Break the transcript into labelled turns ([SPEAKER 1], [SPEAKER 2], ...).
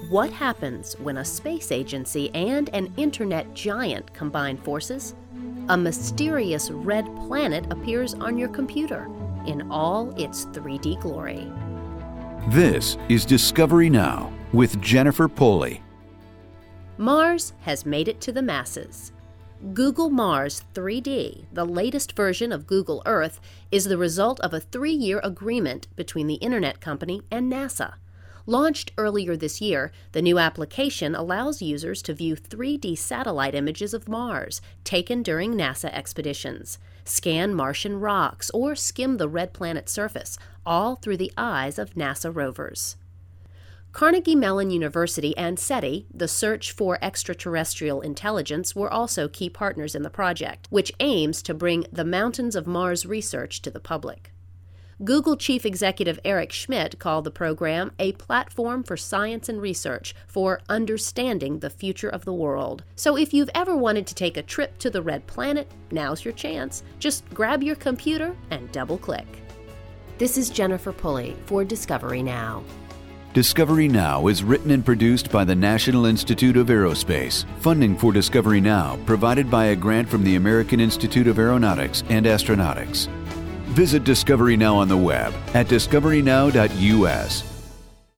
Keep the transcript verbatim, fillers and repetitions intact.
[SPEAKER 1] What happens when a space agency and an internet giant combine forces? A mysterious red planet appears on your computer in all its three D glory.
[SPEAKER 2] This is Discovery Now with Jennifer Pulley.
[SPEAKER 1] Mars has made it to the masses. Google Mars three D, the latest version of Google Earth, is the result of a three-year agreement between the internet company and NASA. Launched earlier this year, the new application allows users to view three D satellite images of Mars taken during NASA expeditions, scan Martian rocks, or skim the red planet's surface, all through the eyes of NASA rovers. Carnegie Mellon University and SETI, the Search for Extraterrestrial Intelligence, were also key partners in the project, which aims to bring the Mountains of Mars research to the public. Google Chief Executive Eric Schmidt called the program a platform for science and research for understanding the future of the world. So if you've ever wanted to take a trip to the red planet, now's your chance. Just grab your computer and double-click. This is Jennifer Pulley for Discovery Now.
[SPEAKER 2] Discovery Now is written and produced by the National Institute of Aerospace. Funding for Discovery Now provided by a grant from the American Institute of Aeronautics and Astronautics. Visit Discovery Now on the web at discovery now dot U S.